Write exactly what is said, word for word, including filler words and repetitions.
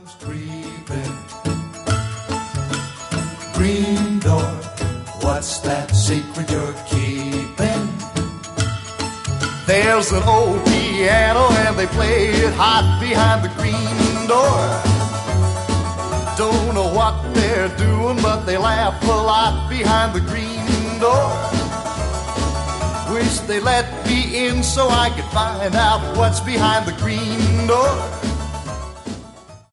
Shadows creeping. Green door, what's that secret you're keeping? There's an old piano and they play it hot behind the green door. Don't know what they're doing, but they laugh a lot behind the green door. Wish they let me in so I could find out what's behind the green door.